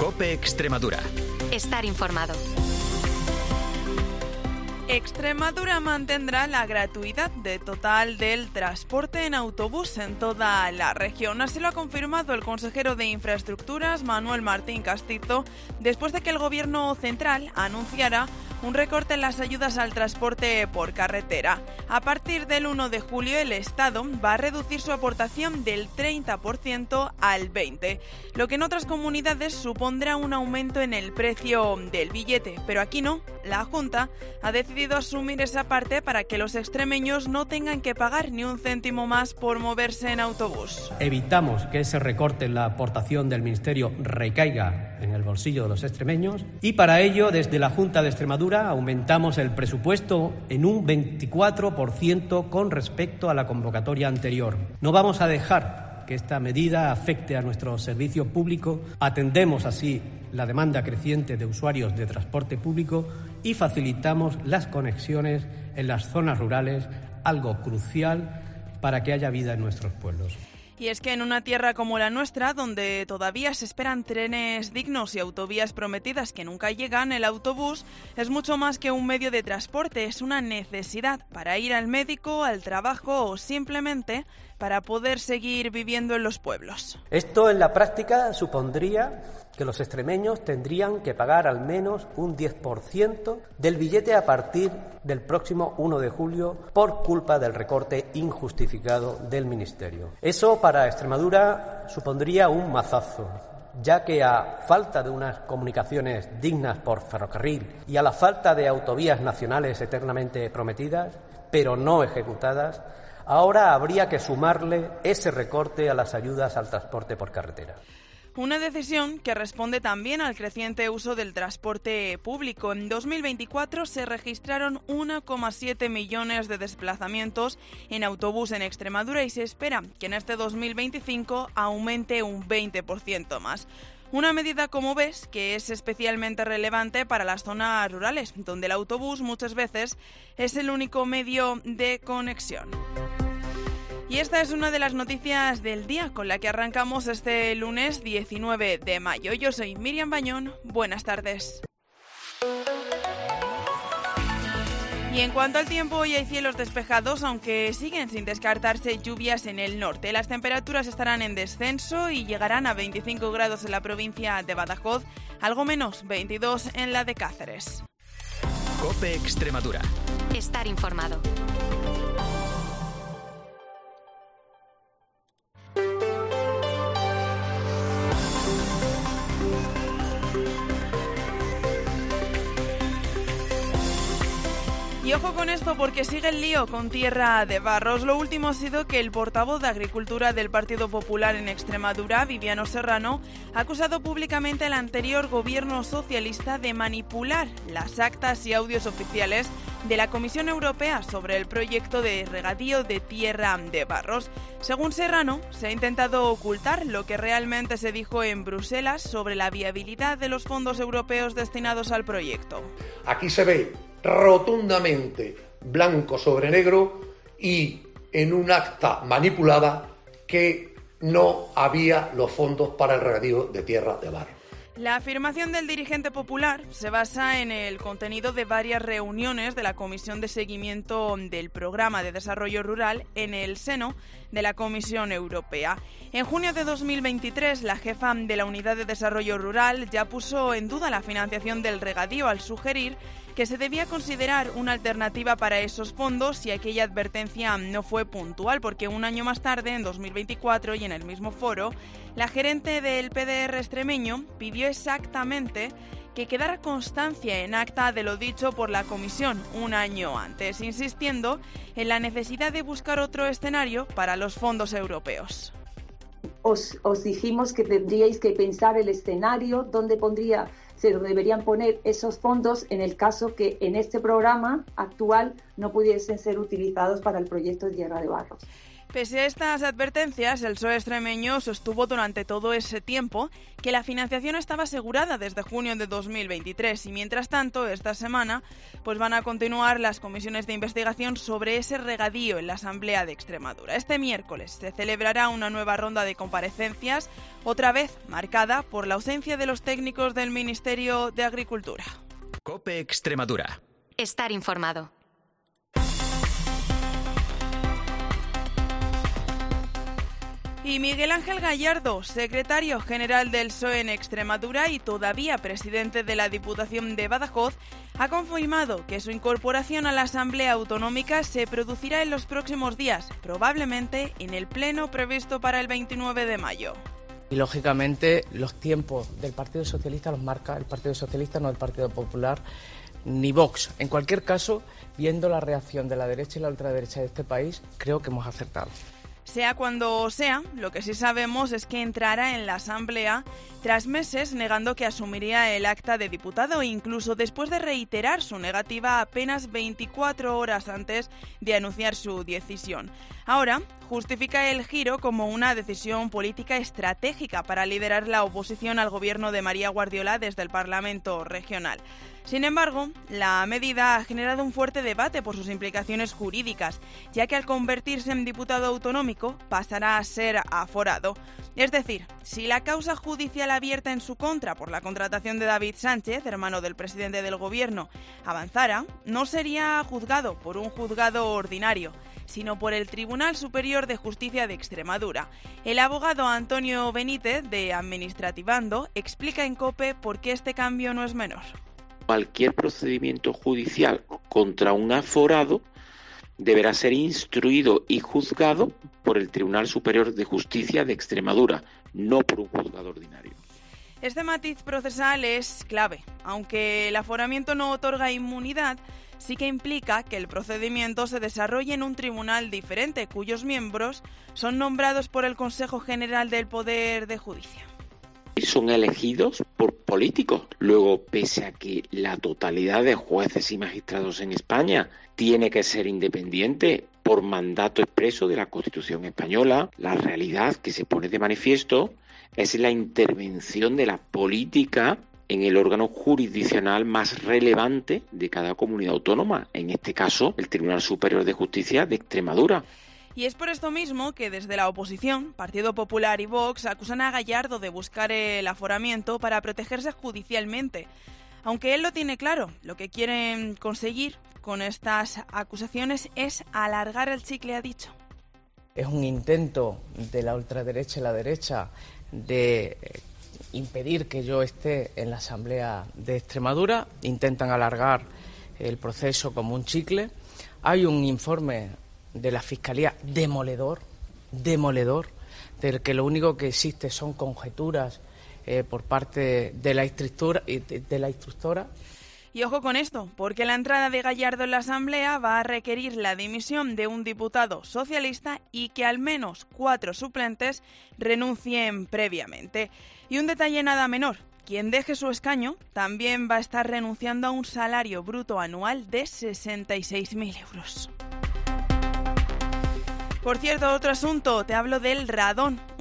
COPE Extremadura. Estar informado. Extremadura mantendrá la gratuidad total del transporte en autobús en toda la región. Así lo ha confirmado el consejero de Infraestructuras, Manuel Martín Castizo, después de que el Gobierno central anunciara un recorte en las ayudas al transporte por carretera. A partir del 1 de julio, el Estado va a reducir su aportación del 30% al 20%, lo que en otras comunidades supondrá un aumento en el precio del billete. Pero aquí no. La Junta ha decidido asumir esa parte para que los extremeños no tengan que pagar ni un céntimo más por moverse en autobús. Evitamos que ese recorte en la aportación del Ministerio recaiga en el bolsillo de los extremeños y para ello, desde la Junta de Extremadura, aumentamos el presupuesto en un 24% con respecto a la convocatoria anterior. No vamos a dejar que esta medida afecte a nuestro servicio público. Atendemos así la demanda creciente de usuarios de transporte público y facilitamos las conexiones en las zonas rurales, algo crucial para que haya vida en nuestros pueblos. Y es que en una tierra como la nuestra, donde todavía se esperan trenes dignos y autovías prometidas que nunca llegan, el autobús es mucho más que un medio de transporte, es una necesidad para ir al médico, al trabajo o simplemente para poder seguir viviendo en los pueblos. Esto en la práctica supondría que los extremeños tendrían que pagar al menos un 10% del billete a partir del próximo 1 de julio por culpa del recorte injustificado del Ministerio. Eso para Extremadura supondría un mazazo, ya que a falta de unas comunicaciones dignas por ferrocarril y a la falta de autovías nacionales eternamente prometidas, pero no ejecutadas, ahora habría que sumarle ese recorte a las ayudas al transporte por carretera. Una decisión que responde también al creciente uso del transporte público. En 2024 se registraron 1,7 millones de desplazamientos en autobús en Extremadura y se espera que en este 2025 aumente un 20% más. Una medida, como ves, que es especialmente relevante para las zonas rurales, donde el autobús muchas veces es el único medio de conexión. Y esta es una de las noticias del día con la que arrancamos este lunes 19 de mayo. Yo soy Miriam Bañón. Buenas tardes. Y en cuanto al tiempo, hoy hay cielos despejados, aunque siguen sin descartarse lluvias en el norte. Las temperaturas estarán en descenso y llegarán a 25 grados en la provincia de Badajoz, algo menos 22 en la de Cáceres. COPE Extremadura. Estar informado. Y ojo con esto porque sigue el lío con Tierra de Barros. Lo último ha sido que el portavoz de Agricultura del Partido Popular en Extremadura, Viviano Serrano, ha acusado públicamente al anterior gobierno socialista de manipular las actas y audios oficiales de la Comisión Europea sobre el proyecto de regadío de Tierra de Barros. Según Serrano, se ha intentado ocultar lo que realmente se dijo en Bruselas sobre la viabilidad de los fondos europeos destinados al proyecto. Aquí se ve rotundamente blanco sobre negro y en un acta manipulada que no había los fondos para el regadío de Tierra de Barros. La afirmación del dirigente popular se basa en el contenido de varias reuniones de la Comisión de Seguimiento del Programa de Desarrollo Rural en el seno de la Comisión Europea. En junio de 2023, la jefa de la Unidad de Desarrollo Rural ya puso en duda la financiación del regadío al sugerir que se debía considerar una alternativa para esos fondos si aquella advertencia no fue puntual, porque un año más tarde, en 2024, y en el mismo foro, la gerente del PDR extremeño pidió exactamente que quedara constancia en acta de lo dicho por la Comisión un año antes, insistiendo en la necesidad de buscar otro escenario para los fondos europeos. Os dijimos que tendríais que pensar el escenario donde se deberían poner esos fondos en el caso que en este programa actual no pudiesen ser utilizados para el proyecto de Tierra de Barros. Pese a estas advertencias, el PSOE extremeño sostuvo durante todo ese tiempo que la financiación estaba asegurada desde junio de 2023 y mientras tanto, esta semana, pues van a continuar las comisiones de investigación sobre ese regadío en la Asamblea de Extremadura. Este miércoles se celebrará una nueva ronda de comparecencias, otra vez marcada por la ausencia de los técnicos del Ministerio de Agricultura. COPE Extremadura. Estar informado. Y Miguel Ángel Gallardo, secretario general del PSOE en Extremadura y todavía presidente de la Diputación de Badajoz, ha confirmado que su incorporación a la Asamblea Autonómica se producirá en los próximos días, probablemente en el pleno previsto para el 29 de mayo. Y lógicamente los tiempos del Partido Socialista los marca el Partido Socialista, no el Partido Popular ni Vox. En cualquier caso, viendo la reacción de la derecha y la ultraderecha de este país, creo que hemos acertado. Sea cuando sea, lo que sí sabemos es que entrará en la Asamblea tras meses negando que asumiría el acta de diputado e incluso después de reiterar su negativa apenas 24 horas antes de anunciar su decisión. Ahora justifica el giro como una decisión política estratégica para liderar la oposición al gobierno de María Guardiola desde el Parlamento regional. Sin embargo, la medida ha generado un fuerte debate por sus implicaciones jurídicas, ya que al convertirse en diputado autonómico pasará a ser aforado. Es decir, si la causa judicial abierta en su contra por la contratación de David Sánchez, hermano del presidente del gobierno, avanzara, no sería juzgado por un juzgado ordinario, sino por el Tribunal Superior de Justicia de Extremadura. El abogado Antonio Benítez, de Administrativando, explica en COPE por qué este cambio no es menor. Cualquier procedimiento judicial contra un aforado deberá ser instruido y juzgado por el Tribunal Superior de Justicia de Extremadura, no por un juzgado ordinario. Este matiz procesal es clave. Aunque el aforamiento no otorga inmunidad, sí que implica que el procedimiento se desarrolle en un tribunal diferente, cuyos miembros son nombrados por el Consejo General del Poder de Justicia. Son elegidos por políticos. Luego, pese a que la totalidad de jueces y magistrados en España tiene que ser independiente por mandato expreso de la Constitución española, la realidad que se pone de manifiesto es la intervención de la política en el órgano jurisdiccional más relevante de cada comunidad autónoma, en este caso el Tribunal Superior de Justicia de Extremadura. Y es por esto mismo que desde la oposición, Partido Popular y Vox, acusan a Gallardo de buscar el aforamiento para protegerse judicialmente. Aunque él lo tiene claro, lo que quieren conseguir con estas acusaciones es alargar el chicle, ha dicho. Es un intento de la ultraderecha y la derecha de impedir que yo esté en la Asamblea de Extremadura. Intentan alargar el proceso como un chicle. Hay un informe de la Fiscalía demoledor, del que lo único que existe son conjeturas por parte de la instructora. Y ojo con esto, porque la entrada de Gallardo en la Asamblea va a requerir la dimisión de un diputado socialista y que al menos 4 suplentes renuncien previamente. Y un detalle nada menor, quien deje su escaño también va a estar renunciando a un salario bruto anual de 66.000 euros. Por cierto, otro asunto, te hablo del radón.